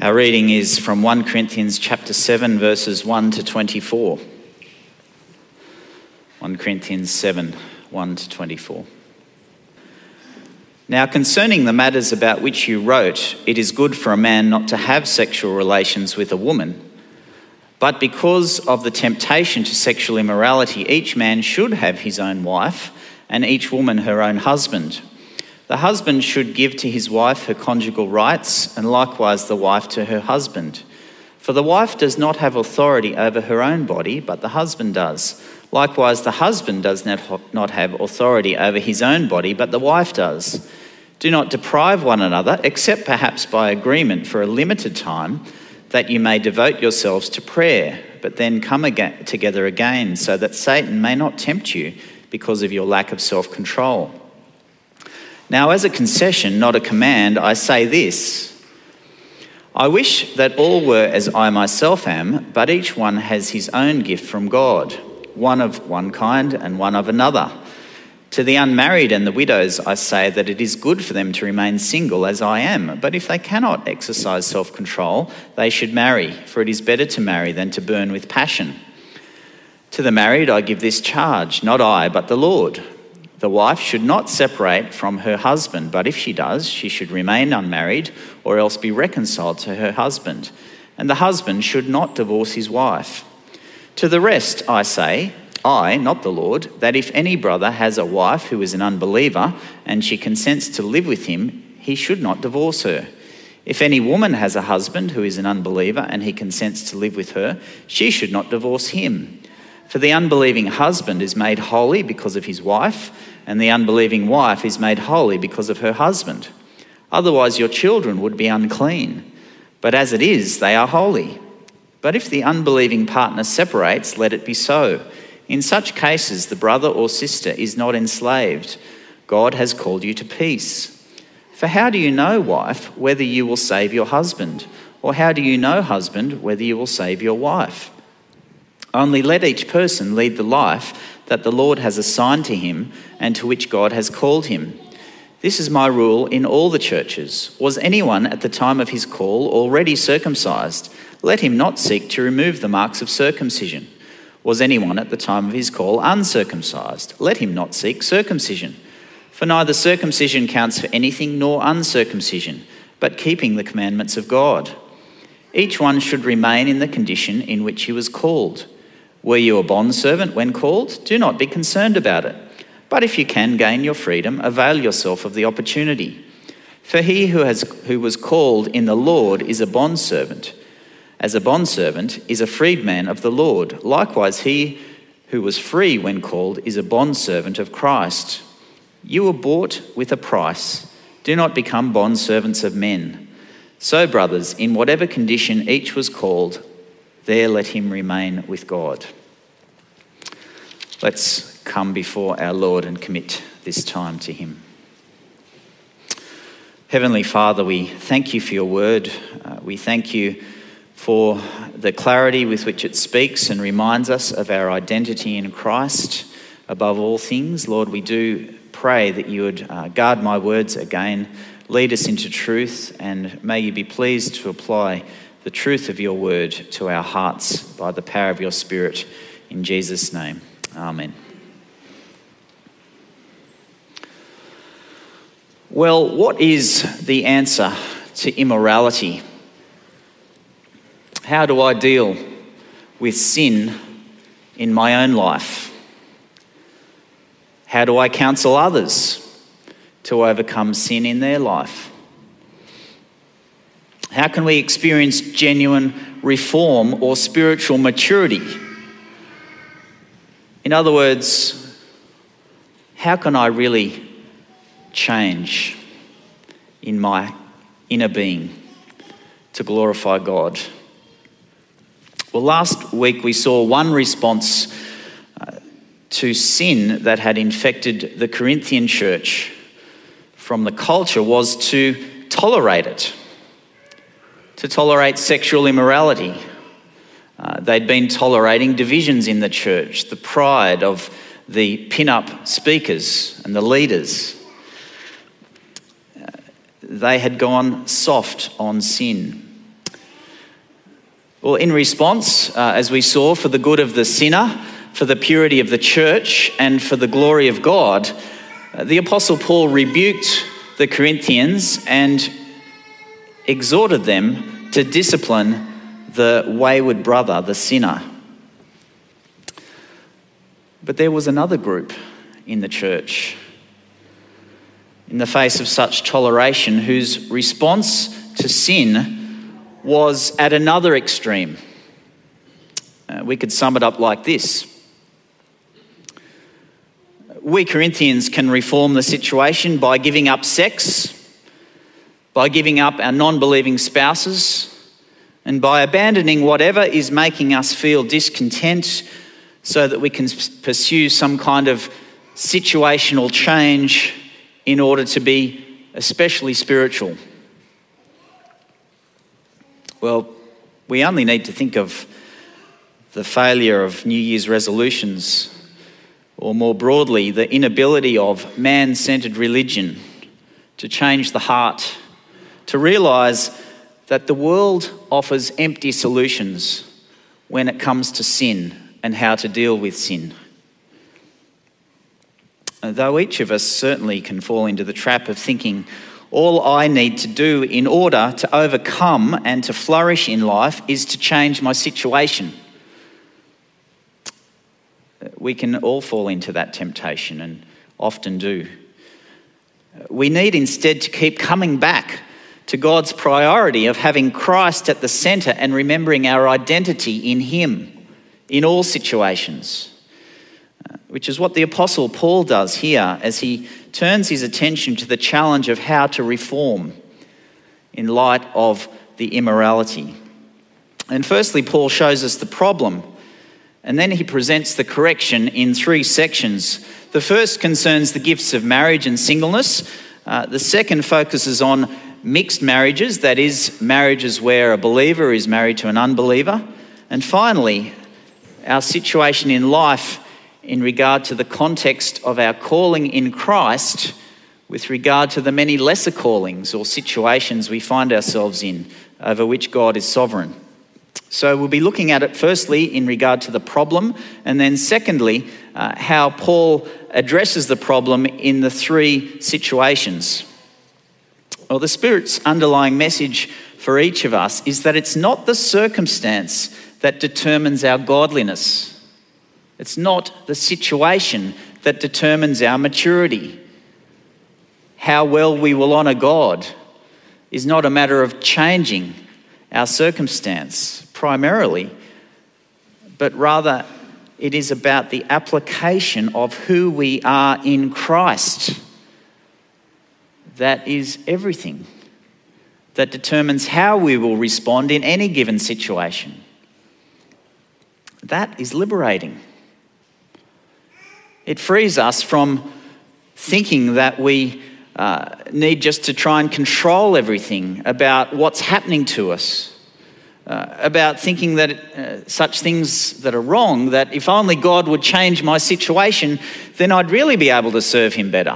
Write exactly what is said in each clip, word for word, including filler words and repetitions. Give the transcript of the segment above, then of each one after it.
Our reading is from First Corinthians chapter seven, verses one to twenty-four. First Corinthians seven, one to twenty-four. Now concerning the matters about which you wrote, it is good for a man not to have sexual relations with a woman. But because of the temptation to sexual immorality, each man should have his own wife, and each woman her own husband. The husband should give to his wife her conjugal rights, and likewise the wife to her husband. For the wife does not have authority over her own body, but the husband does. Likewise, the husband does not have authority over his own body, but the wife does. Do not deprive one another, except perhaps by agreement for a limited time, that you may devote yourselves to prayer, but then come again, together again, so that Satan may not tempt you because of your lack of self-control. Now, as a concession, not a command, I say this. I wish that all were as I myself am, but each one has his own gift from God, one of one kind and one of another. To the unmarried and the widows I say that it is good for them to remain single as I am, but if they cannot exercise self-control, they should marry, for it is better to marry than to burn with passion. To the married I give this charge, not I, but the Lord. The wife should not separate from her husband, but if she does, she should remain unmarried or else be reconciled to her husband. And the husband should not divorce his wife. To the rest I say, I, not the Lord, that if any brother has a wife who is an unbeliever and she consents to live with him, he should not divorce her. If any woman has a husband who is an unbeliever and he consents to live with her, she should not divorce him. For the unbelieving husband is made holy because of his wife, and the unbelieving wife is made holy because of her husband. Otherwise your children would be unclean, but as it is, they are holy. But if the unbelieving partner separates, let it be so. In such cases, the brother or sister is not enslaved. God has called you to peace. For how do you know, wife, whether you will save your husband? Or how do you know, husband, whether you will save your wife? Only let each person lead the life that the Lord has assigned to him and to which God has called him. This is my rule in all the churches. Was anyone at the time of his call already circumcised? Let him not seek to remove the marks of circumcision. Was anyone at the time of his call uncircumcised? Let him not seek circumcision. For neither circumcision counts for anything nor uncircumcision, but keeping the commandments of God. Each one should remain in the condition in which he was called. Were you a bondservant when called? Do not be concerned about it. But if you can gain your freedom, avail yourself of the opportunity. For he who has who was called in the Lord is a bondservant. As a bondservant is a freedman of the Lord. Likewise, he who was free when called is a bondservant of Christ. You were bought with a price. Do not become bondservants of men. So, brothers, in whatever condition each was called, there let him remain with God. Let's come before our Lord and commit this time to him. Heavenly Father, we thank you for your word. Uh, we thank you for the clarity with which it speaks and reminds us of our identity in Christ above all things. Lord, we do pray that you would uh, guard my words again, lead us into truth, and may you be pleased to apply the truth of your word to our hearts by the power of your Spirit. In Jesus' name, amen. Well, what is the answer to immorality? How do I deal with sin in my own life? How do I counsel others to overcome sin in their life? How can we experience genuine reform or spiritual maturity? In other words, how can I really change in my inner being to glorify God? Well, last week we saw one response uh, to sin that had infected the Corinthian church from the culture was to tolerate it. To tolerate sexual immorality. Uh, they'd been tolerating divisions in the church, the pride of the pin-up speakers and the leaders. Uh, they had gone soft on sin. Well, in response, uh, as we saw, for the good of the sinner, for the purity of the church, and for the glory of God, uh, the Apostle Paul rebuked the Corinthians and exhorted them to discipline the wayward brother, the sinner. But there was another group in the church, in the face of such toleration, whose response to sin was at another extreme. Uh, we could sum it up like this. We Corinthians can reform the situation by giving up sex, by giving up our non-believing spouses, and by abandoning whatever is making us feel discontent so that we can pursue some kind of situational change in order to be especially spiritual. Well, we only need to think of the failure of New Year's resolutions, or more broadly, the inability of man-centred religion to change the heart, to realise that the world offers empty solutions when it comes to sin and how to deal with sin. Though each of us certainly can fall into the trap of thinking, all I need to do in order to overcome and to flourish in life is to change my situation. We can all fall into that temptation and often do. We need instead to keep coming back to God's priority of having Christ at the centre and remembering our identity in Him in all situations, which is what the Apostle Paul does here as he turns his attention to the challenge of how to reform in light of the immorality. And firstly, Paul shows us the problem, and then he presents the correction in three sections. The first concerns the gifts of marriage and singleness. Uh, the second focuses on mixed marriages, that is, marriages where a believer is married to an unbeliever. And finally, our situation in life in regard to the context of our calling in Christ with regard to the many lesser callings or situations we find ourselves in over which God is sovereign. So we'll be looking at it firstly in regard to the problem, and then secondly, uh, how Paul addresses the problem in the three situations. Well, the Spirit's underlying message for each of us is that it's not the circumstance that determines our godliness. It's not the situation that determines our maturity. How well we will honour God is not a matter of changing our circumstance primarily, but rather it is about the application of who we are in Christ. That is everything that determines how we will respond in any given situation. That is liberating. It frees us from thinking that we uh, need just to try and control everything about what's happening to us, uh, about thinking that uh, such things that are wrong, that if only God would change my situation, then I'd really be able to serve Him better.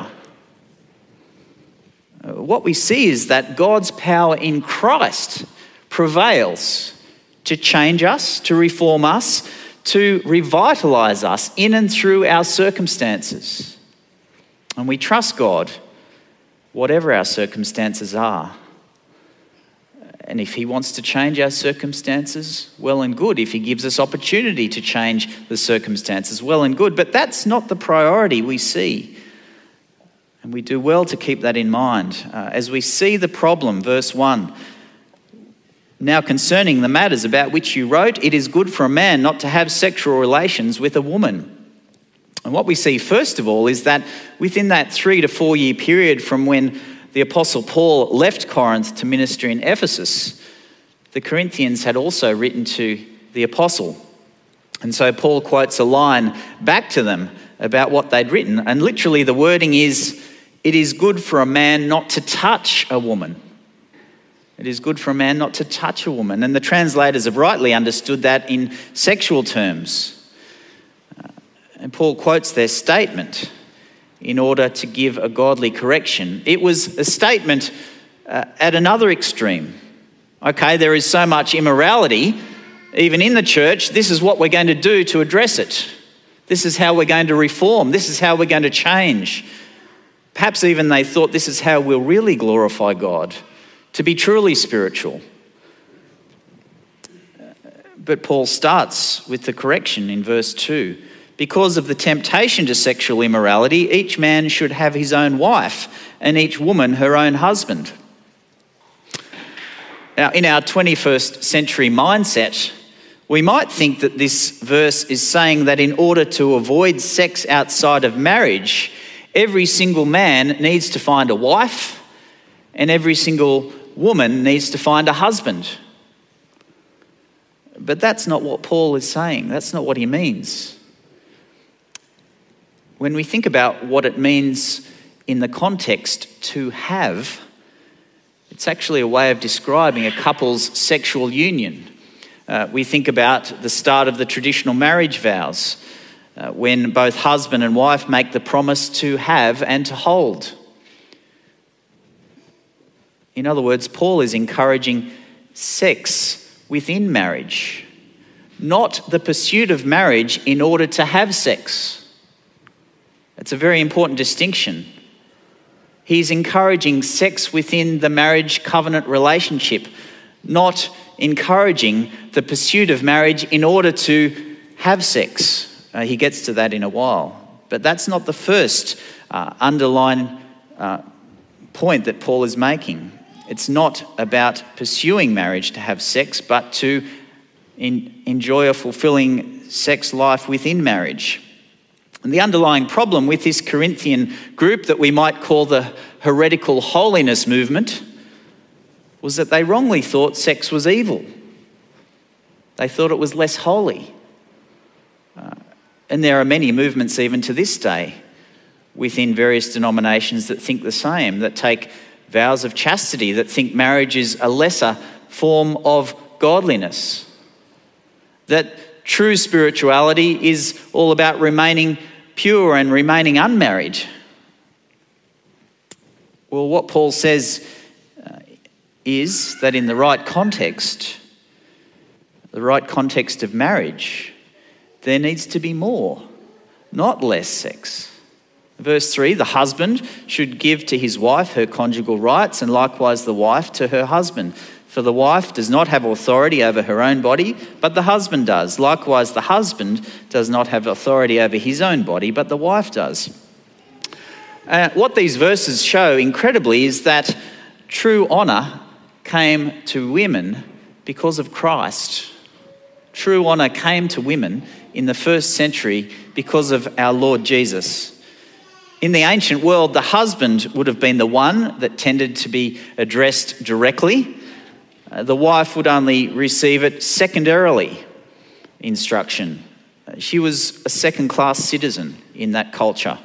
Uh, what we see is that God's power in Christ prevails to change us, to reform us, to revitalise us in and through our circumstances. And we trust God, whatever our circumstances are. And if He wants to change our circumstances, well and good. If He gives us opportunity to change the circumstances, well and good. But that's not the priority we see. And we do well to keep that in mind. Uh, as we see the problem, verse one, now concerning the matters about which you wrote, it is good for a man not to have sexual relations with a woman. And what we see first of all is that within that three to four year period from when the Apostle Paul left Corinth to minister in Ephesus, the Corinthians had also written to the Apostle. And so Paul quotes a line back to them about what they'd written. And literally the wording is, it is good for a man not to touch a woman. It is good for a man not to touch a woman. And the translators have rightly understood that in sexual terms. Uh, and Paul quotes their statement in order to give a godly correction. It was a statement uh, at another extreme. Okay, there is so much immorality Even in the church, this is what we're going to do to address it. This is how we're going to reform. This is how we're going to change. Perhaps even they thought this is how we'll really glorify God, to be truly spiritual. But Paul starts with the correction in verse two. Because of the temptation to sexual immorality, each man should have his own wife and each woman her own husband. Now, in our twenty-first century mindset, we might think that this verse is saying that in order to avoid sex outside of marriage, every single man needs to find a wife and every single woman needs to find a husband. But that's not what Paul is saying. That's not what he means. When we think about what it means in the context to have, it's actually a way of describing a couple's sexual union. Uh, we think about the start of the traditional marriage vows, uh, when both husband and wife make the promise to have and to hold. In other words, Paul is encouraging sex within marriage, not the pursuit of marriage in order to have sex. It's a very important distinction. He's encouraging sex within the marriage covenant relationship, not encouraging the pursuit of marriage in order to have sex. Uh, he gets to that in a while. But that's not the first uh, underlying uh, point that Paul is making. It's not about pursuing marriage to have sex, but to in, enjoy a fulfilling sex life within marriage. And the underlying problem with this Corinthian group that we might call the heretical holiness movement was that they wrongly thought sex was evil. They thought it was less holy. Uh, and there are many movements even to this day within various denominations that think the same, that take vows of chastity, that think marriage is a lesser form of godliness. That true spirituality is all about remaining pure and remaining unmarried. Well, what Paul says uh, is that in the right context, the right context of marriage, there needs to be more, not less sex. Verse three, the husband should give to his wife her conjugal rights, and likewise the wife to her husband. For the wife does not have authority over her own body, but the husband does. Likewise, the husband does not have authority over his own body, but the wife does. Uh, what these verses show incredibly is that true honour came to women because of Christ. True honour came to women in the first century because of our Lord Jesus. In the ancient world, the husband would have been the one that tended to be addressed directly. Uh, the wife would only receive it secondarily, instruction. Uh, she was a second-class citizen in that culture.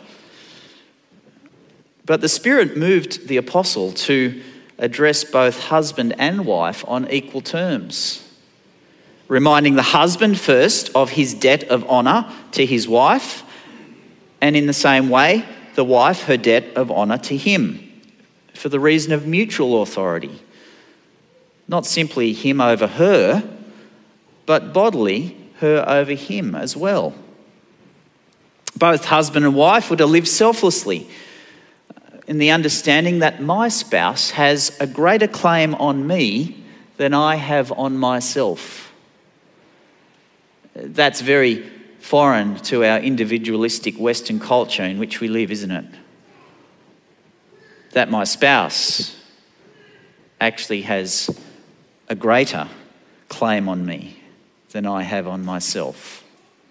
But the Spirit moved the apostle to address both husband and wife on equal terms, reminding the husband first of his debt of honour to his wife, and in the same way, the wife her debt of honour to him, for the reason of mutual authority. Not simply him over her, but bodily her over him as well. Both husband and wife were to live selflessly in the understanding that my spouse has a greater claim on me than I have on myself. That's very foreign to our individualistic Western culture in which we live, isn't it? That my spouse actually has a greater claim on me than I have on myself.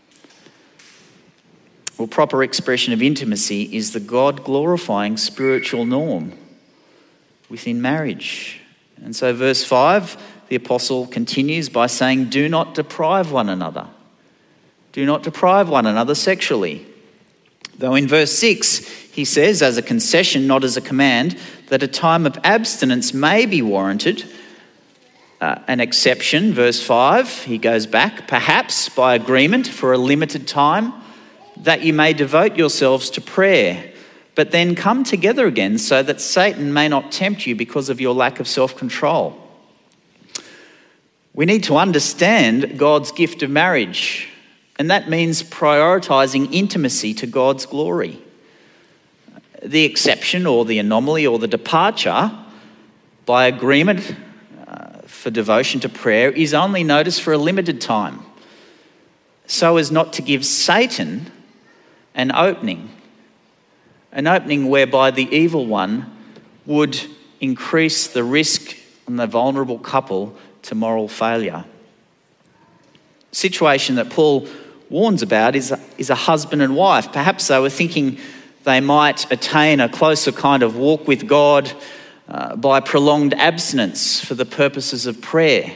Well, proper expression of intimacy is the God-glorifying spiritual norm within marriage. And so verse five, the apostle continues by saying, do not deprive one another. Do not deprive one another sexually. Though in verse six, he says, as a concession, not as a command, that a time of abstinence may be warranted. Uh, an exception, verse five, he goes back, perhaps by agreement for a limited time, that you may devote yourselves to prayer, but then come together again so that Satan may not tempt you because of your lack of self-control. We need to understand God's gift of marriage, and that means prioritising intimacy to God's glory. The exception or the anomaly or the departure by agreement uh, for devotion to prayer is only noticed for a limited time, so as not to give Satan an opening, an opening whereby the evil one would increase the risk on the vulnerable couple to moral failure. The situation that Paul warns about is a, is a husband and wife. Perhaps they were thinking they might attain a closer kind of walk with God uh, by prolonged abstinence for the purposes of prayer.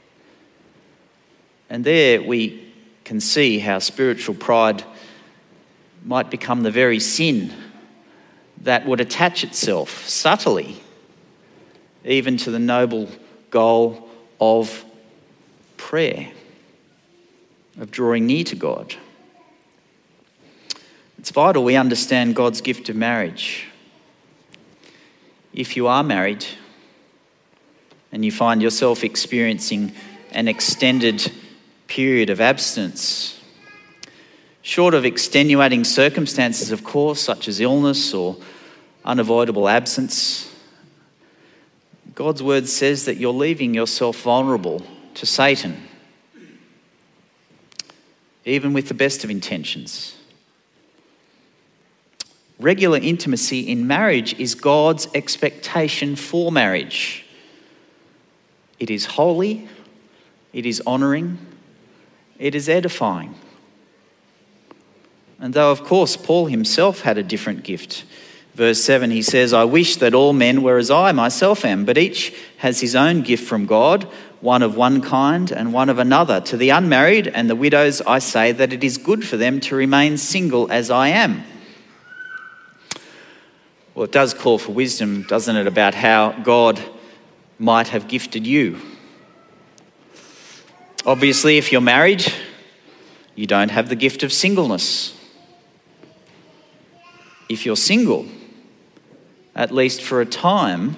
And there we can see how spiritual pride might become the very sin that would attach itself subtly even to the noble goal of prayer, of drawing near to God. It's vital we understand God's gift of marriage. If you are married and you find yourself experiencing an extended period of abstinence, short of extenuating circumstances, of course, such as illness or unavoidable absence, God's word says that you're leaving yourself vulnerable to Satan, even with the best of intentions. Regular intimacy in marriage is God's expectation for marriage. It is holy, it is honouring, it is edifying. And though, of course, Paul himself had a different gift. Verse seven, he says, I wish that all men were as I myself am, but each has his own gift from God, one of one kind and one of another. To the unmarried and the widows I say that it is good for them to remain single as I am. Well, it does call for wisdom, doesn't it, about how God might have gifted you. Obviously, if you're married, you don't have the gift of singleness. If you're single, at least for a time,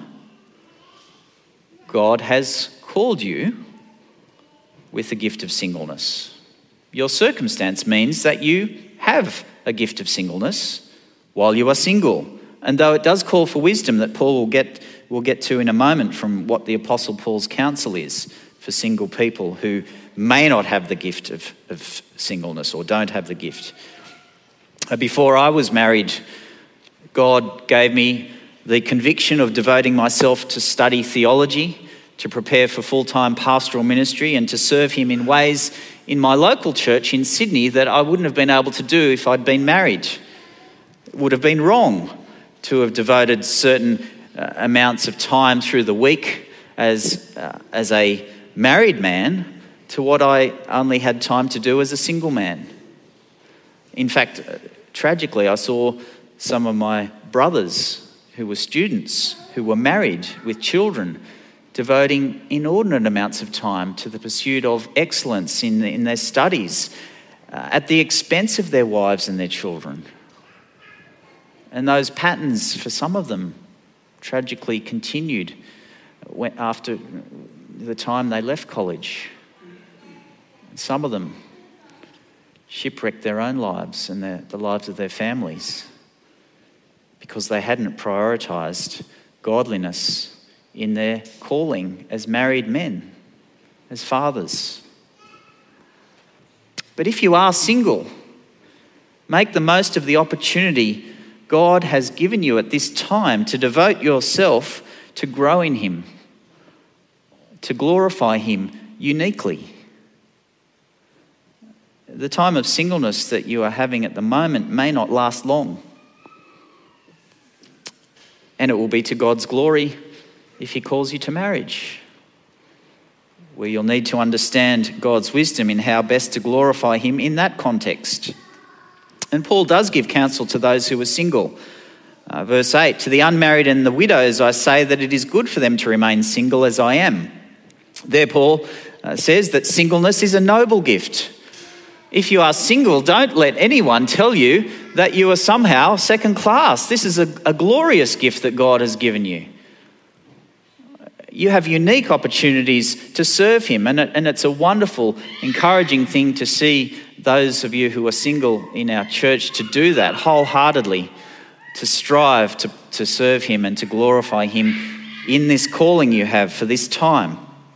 God has called you with the gift of singleness. Your circumstance means that you have a gift of singleness while you are single. And though it does call for wisdom that Paul will get, will get to in a moment from what the Apostle Paul's counsel is for single people who may not have the gift of, of singleness or don't have the gift. Before I was married, God gave me the conviction of devoting myself to study theology, to prepare for full-time pastoral ministry and to serve him in ways in my local church in Sydney that I wouldn't have been able to do if I'd been married. It would have been wrong to have devoted certain uh, amounts of time through the week as, uh, as a married man to what I only had time to do as a single man. In fact, uh, tragically, I saw some of my brothers who were students, who were married with children, devoting inordinate amounts of time to the pursuit of excellence in, in their studies uh, at the expense of their wives and their children. And those patterns, for some of them, tragically continued after the time they left college. And some of them shipwrecked their own lives and their, the lives of their families because they hadn't prioritised godliness in their calling as married men, as fathers. But if you are single, make the most of the opportunity God has given you at this time to devote yourself to grow in him, to glorify him uniquely. The time of singleness that you are having at the moment may not last long. And it will be to God's glory if he calls you to marriage, where you'll need to understand God's wisdom in how best to glorify him in that context. And Paul does give counsel to those who are single. Uh, verse eight, to the unmarried and the widows I say that it is good for them to remain single as I am. There Paul uh, says that singleness is a noble gift. If you are single, don't let anyone tell you that you are somehow second class. This is a, a glorious gift that God has given you. you have unique opportunities to serve him. And, it, and it's a wonderful, encouraging thing to see those of you who are single in our church to do that wholeheartedly, to strive to, to serve him and to glorify him in this calling you have for this time.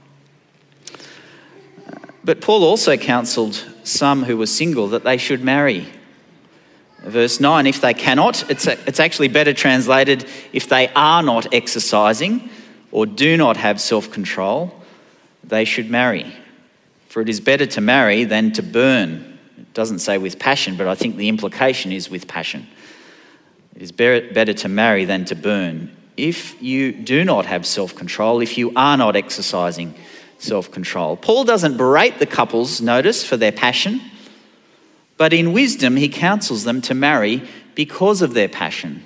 But Paul also counselled some who were single that they should marry. Verse nine, if they cannot, it's, it's actually better translated, if they are not exercising or do not have self-control, they should marry. For it is better to marry than to burn. It doesn't say with passion, but I think the implication is with passion. It is better to marry than to burn. If you do not have self-control, if you are not exercising self-control. Paul doesn't berate the couples, notice, for their passion, but in wisdom he counsels them to marry because of their passion.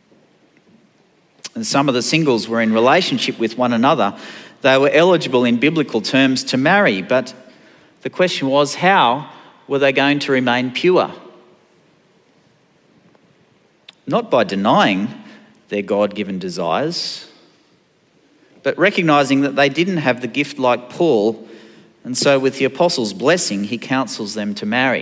And some of the singles were in relationship with one another. They were eligible in biblical terms to marry, but the question was, how were they going to remain pure? Not by denying their God-given desires, but recognising that they didn't have the gift like Paul, and so with the apostle's blessing, he counsels them to marry.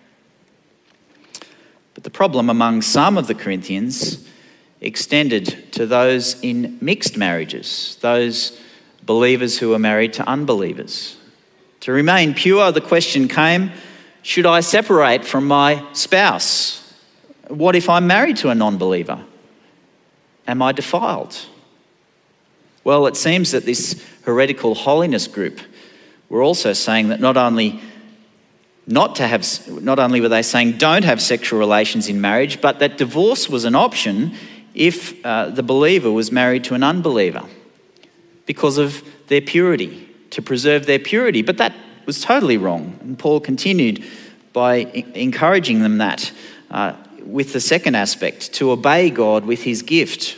But the problem among some of the Corinthians extended to those in mixed marriages, those believers who are married to unbelievers. To remain pure, the question came, should I separate from my spouse? What if I'm married to a non-believer? Am I defiled? Well, it seems that this heretical holiness group were also saying that not only not to have, not only were they saying don't have sexual relations in marriage, but that divorce was an option if uh, the believer was married to an unbeliever because of their purity, to preserve their purity. But that was totally wrong. And Paul continued by encouraging them that uh, with the second aspect, to obey God with his gift.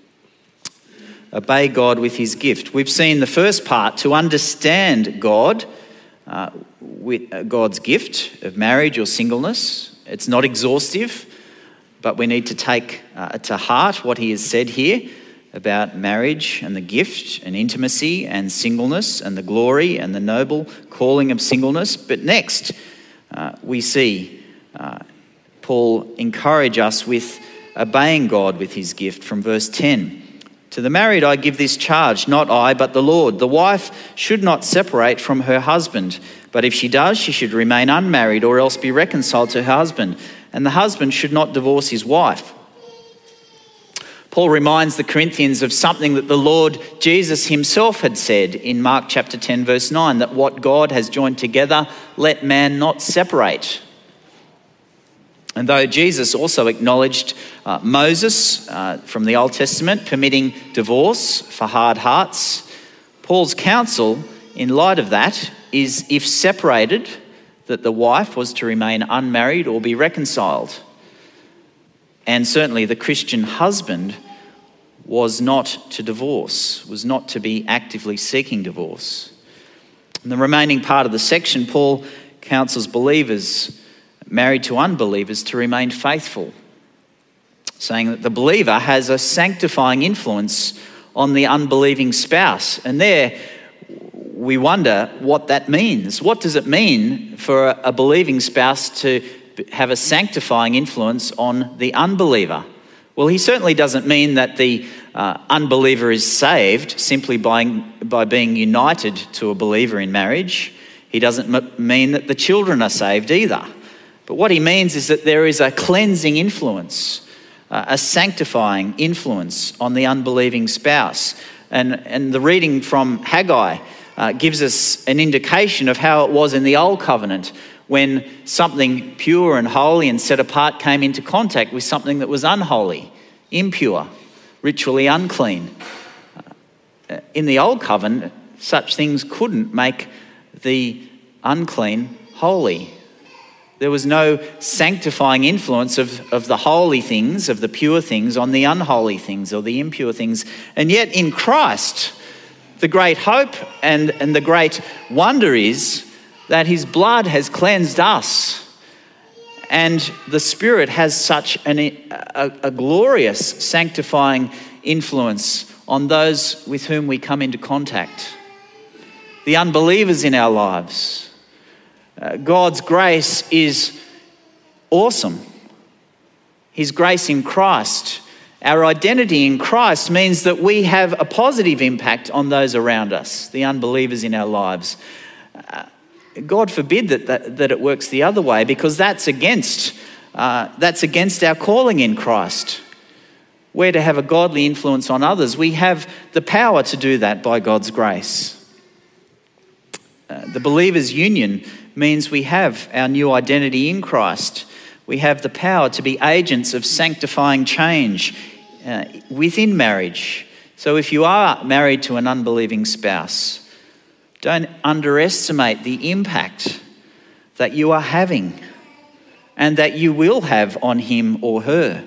Obey God with his gift. We've seen the first part, to understand God uh, with uh, God's gift of marriage or singleness. It's not exhaustive, but we need to take uh, to heart what he has said here about marriage and the gift and intimacy and singleness and the glory and the noble calling of singleness. But next, uh, we see uh, Paul encourage us with obeying God with his gift from verse ten. To the married I give this charge, not I, but the Lord. The wife should not separate from her husband, but if she does, she should remain unmarried or else be reconciled to her husband. And the husband should not divorce his wife. Paul reminds the Corinthians of something that the Lord Jesus himself had said in Mark chapter ten, verse nine, that what God has joined together, let man not separate. And though Jesus also acknowledged uh, Moses uh, from the Old Testament permitting divorce for hard hearts, Paul's counsel in light of that is, if separated, that the wife was to remain unmarried or be reconciled. And certainly the Christian husband was not to divorce, was not to be actively seeking divorce. In the remaining part of the section, Paul counsels believers married to unbelievers to remain faithful, saying that the believer has a sanctifying influence on the unbelieving spouse. And there we wonder what that means. What does it mean for a believing spouse to have a sanctifying influence on the unbeliever? Well, he certainly doesn't mean that the uh, unbeliever is saved simply by, by being united to a believer in marriage. He doesn't m- mean that the children are saved either. But what he means is that there is a cleansing influence, uh, a sanctifying influence on the unbelieving spouse. And, and the reading from Haggai uh, gives us an indication of how it was in the Old Covenant when something pure and holy and set apart came into contact with something that was unholy, impure, ritually unclean. Uh, in the Old Covenant, such things couldn't make the unclean holy. There was no sanctifying influence of, of the holy things, of the pure things, on the unholy things or the impure things. And yet in Christ, the great hope and, and the great wonder is that his blood has cleansed us. And the Spirit has such an, a, a glorious sanctifying influence on those with whom we come into contact, the unbelievers in our lives. Uh, God's grace is awesome. His grace in Christ, our identity in Christ, means that we have a positive impact on those around us, the unbelievers in our lives. Uh, God forbid that, that that it works the other way, because that's against uh, that's against our calling in Christ. We're to have a godly influence on others. We have the power to do that by God's grace. Uh, the believers' union means we have our new identity in Christ. We have the power to be agents of sanctifying change uh, within marriage. So if you are married to an unbelieving spouse, don't underestimate the impact that you are having and that you will have on him or her.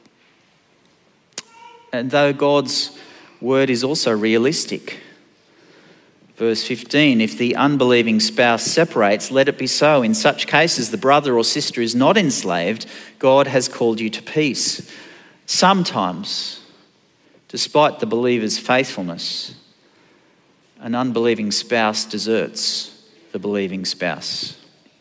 And though God's word is also realistic, verse fifteen, if the unbelieving spouse separates, let it be so. In such cases, the brother or sister is not enslaved. God has called you to peace. Sometimes, despite the believer's faithfulness, an unbelieving spouse deserts the believing spouse.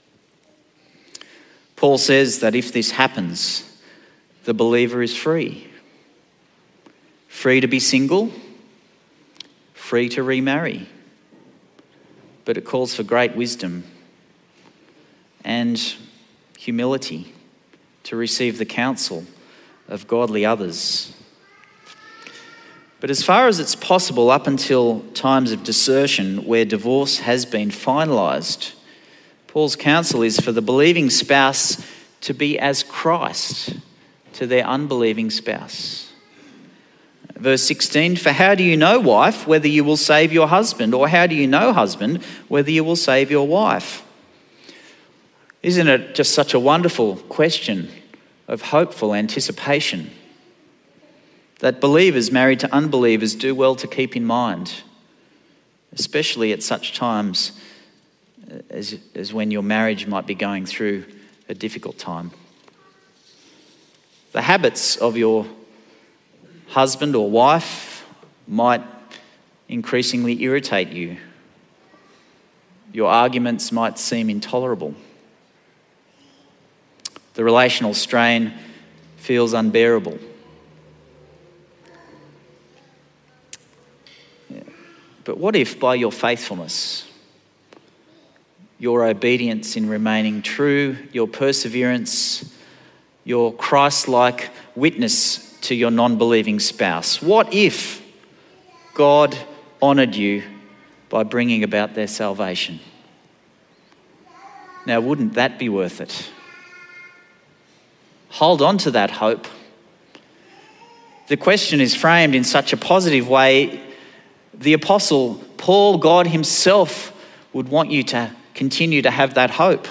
Paul says that if this happens, the believer is free. Free to be single, free to remarry. But it calls for great wisdom and humility to receive the counsel of godly others. But as far as it's possible, up until times of desertion where divorce has been finalised, Paul's counsel is for the believing spouse to be as Christ to their unbelieving spouse. Verse sixteen, for how do you know, wife, whether you will save your husband? Or how do you know, husband, whether you will save your wife? Isn't it just such a wonderful question of hopeful anticipation that believers married to unbelievers do well to keep in mind, especially at such times as, as when your marriage might be going through a difficult time? The habits of your husband or wife might increasingly irritate you. Your arguments might seem intolerable. The relational strain feels unbearable. But what if by your faithfulness, your obedience in remaining true, your perseverance, your Christ-like witness to your non-believing spouse, what if God honoured you by bringing about their salvation? Now, wouldn't that be worth it? Hold on to that hope. The question is framed in such a positive way. The Apostle Paul, God himself, would want you to continue to have that hope.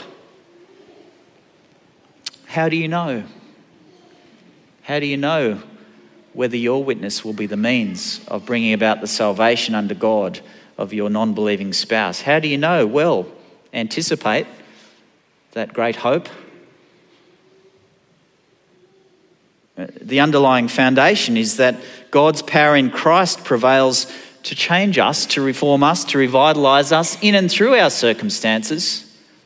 How do you know? How do you know whether your witness will be the means of bringing about the salvation under God of your non-believing spouse? How do you know? Well, anticipate that great hope. The underlying foundation is that God's power in Christ prevails to change us, to reform us, to revitalise us in and through our circumstances,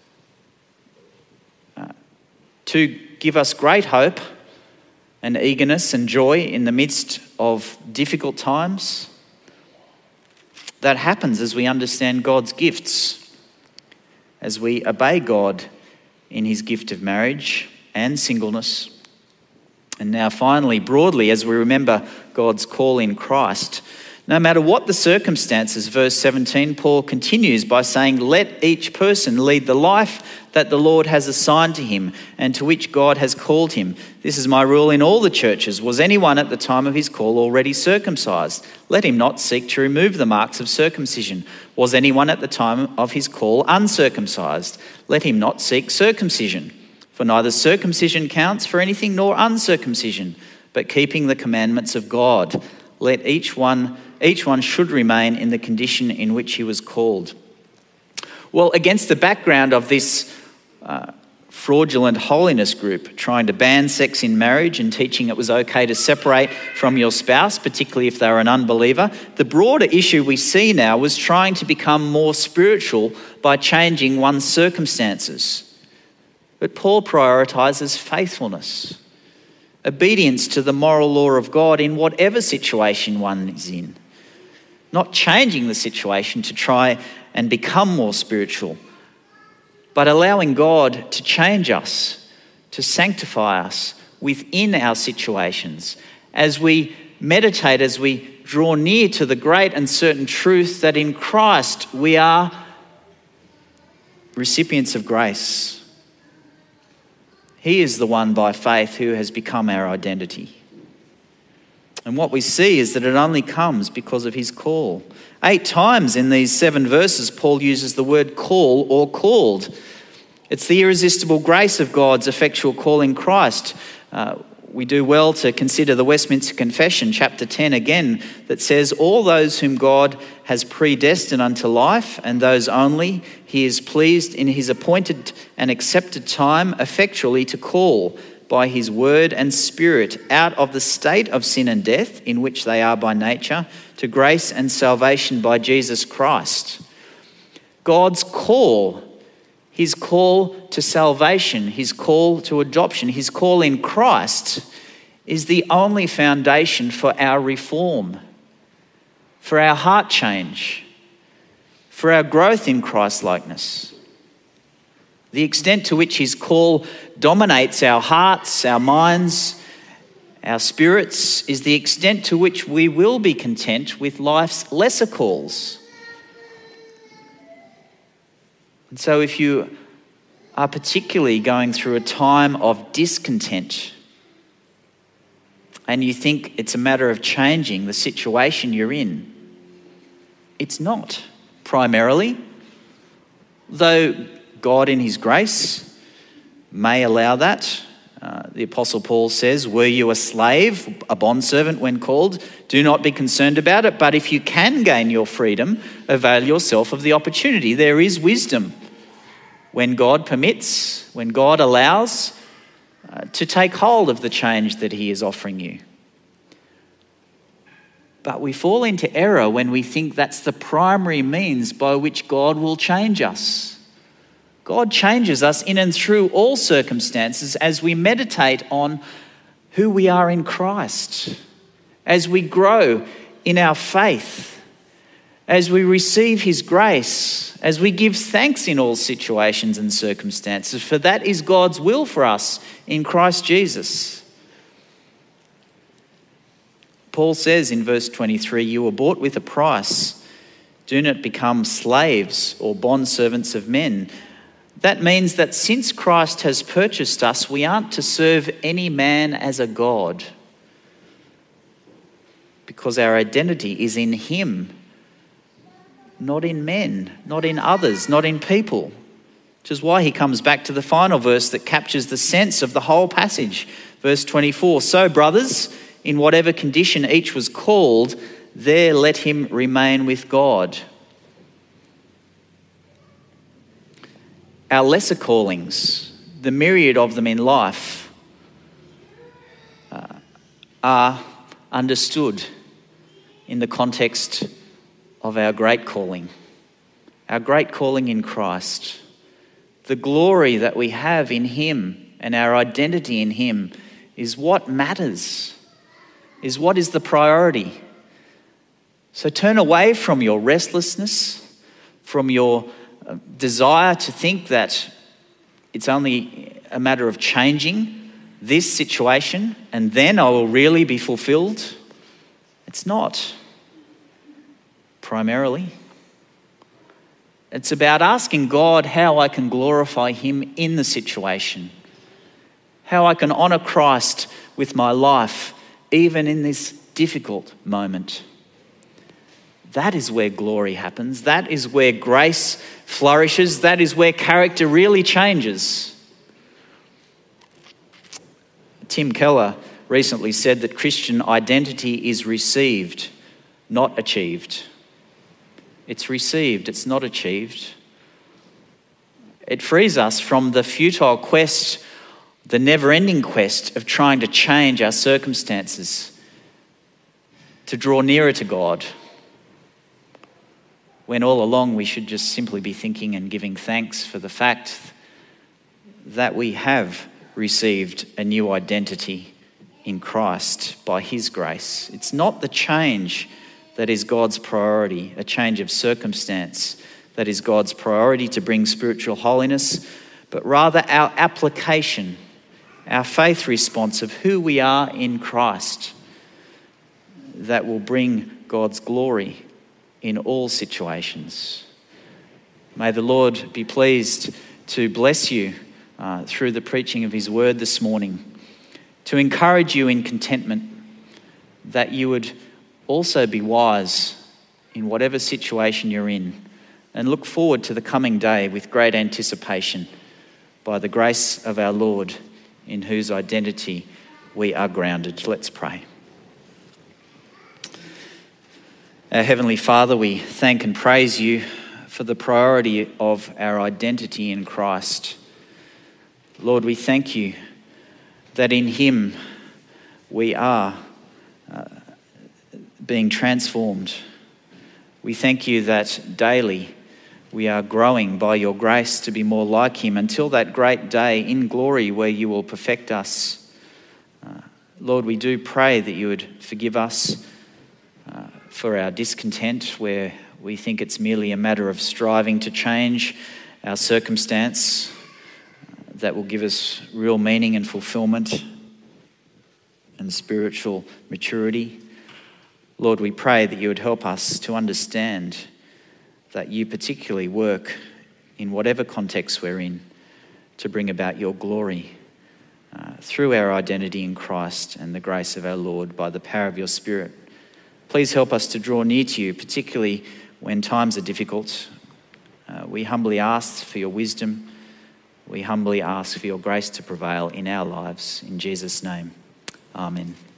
uh, to give us great hope and eagerness and joy in the midst of difficult times. That happens as we understand God's gifts, as we obey God in his gift of marriage and singleness. And now finally, broadly, as we remember God's call in Christ, no matter what the circumstances, verse seventeen, Paul continues by saying, let each person lead the life that the Lord has assigned to him and to which God has called him. This is my rule in all the churches. Was anyone at the time of his call already circumcised? Let him not seek to remove the marks of circumcision. Was anyone at the time of his call uncircumcised? Let him not seek circumcision. For neither circumcision counts for anything nor uncircumcision, but keeping the commandments of God. Let each one, each one should remain in the condition in which he was called. Well, against the background of this uh, fraudulent holiness group trying to ban sex in marriage and teaching it was okay to separate from your spouse, particularly if they were an unbeliever. The broader issue we see now was trying to become more spiritual by changing one's circumstances. But Paul prioritises faithfulness, obedience to the moral law of God in whatever situation one is in, not changing the situation to try and become more spiritual, but allowing God to change us, to sanctify us within our situations as we meditate, as we draw near to the great and certain truth that in Christ we are recipients of grace. He is the one by faith who has become our identity. And what we see is that it only comes because of his call. Eight times in these seven verses, Paul uses the word call or called. It's the irresistible grace of God's effectual call in Christ. Uh, we do well to consider the Westminster Confession, chapter ten again, that says, all those whom God has predestined unto life, and those only he is pleased in his appointed and accepted time effectually to call by his word and spirit out of the state of sin and death in which they are by nature to grace and salvation by Jesus Christ. God's call, his call to salvation, his call to adoption, his call in Christ is the only foundation for our reform, for our heart change, for our growth in Christ-likeness. The extent to which his call dominates our hearts, our minds, our spirits is the extent to which we will be content with life's lesser calls. And so if you are particularly going through a time of discontent and you think it's a matter of changing the situation you're in, it's not primarily, though God in his grace may allow that. Uh, the Apostle Paul says, were you a slave, a bondservant when called? Do not be concerned about it. But if you can gain your freedom, avail yourself of the opportunity. There is wisdom when God permits, when God allows, uh, to take hold of the change that he is offering you. But we fall into error when we think that's the primary means by which God will change us. God changes us in and through all circumstances as we meditate on who we are in Christ, as we grow in our faith, as we receive his grace, as we give thanks in all situations and circumstances, for that is God's will for us in Christ Jesus. Paul says in verse twenty-three, you were bought with a price. Do not become slaves or bondservants of men. That means that since Christ has purchased us, we aren't to serve any man as a god, because our identity is in him, not in men, not in others, not in people. Which is why he comes back to the final verse that captures the sense of the whole passage. Verse twenty-four, so brothers, in whatever condition each was called, there let him remain with God. Our lesser callings, the myriad of them in life, uh, are understood in the context of our great calling, our great calling in Christ. The glory that we have in him and our identity in him is what matters, is what is the priority. So turn away from your restlessness, from your desire to think that it's only a matter of changing this situation and then I will really be fulfilled. It's not, primarily. It's about asking God how I can glorify him in the situation, how I can honour Christ with my life, even in this difficult moment. That is where glory happens. That is where grace flourishes. That is where character really changes. Tim Keller recently said that Christian identity is received, not achieved. It's received, it's not achieved. It frees us from the futile quest, the never-ending quest of trying to change our circumstances, to draw nearer to God, when all along we should just simply be thinking and giving thanks for the fact that we have received a new identity in Christ by his grace. It's not the change that is God's priority, a change of circumstance that is God's priority to bring spiritual holiness, but rather our application, our faith response of who we are in Christ that will bring God's glory in all situations. May the Lord be pleased to bless you uh, through the preaching of his word this morning, to encourage you in contentment, that you would also be wise in whatever situation you're in, and look forward to the coming day with great anticipation by the grace of our Lord, in whose identity we are grounded. Let's pray. Our Heavenly Father, we thank and praise you for the priority of our identity in Christ. Lord, we thank you that in him we are uh, being transformed. We thank you that daily we are growing by your grace to be more like him until that great day in glory where you will perfect us. Uh, Lord, we do pray that you would forgive us uh, for our discontent, where we think it's merely a matter of striving to change our circumstance uh, that will give us real meaning and fulfillment and spiritual maturity. Lord, we pray that you would help us to understand that you particularly work in whatever context we're in to bring about your glory uh, through our identity in Christ and the grace of our Lord by the power of your Spirit. Please help us to draw near to you, particularly when times are difficult. Uh, we humbly ask for your wisdom. We humbly ask for your grace to prevail in our lives. In Jesus' name, amen.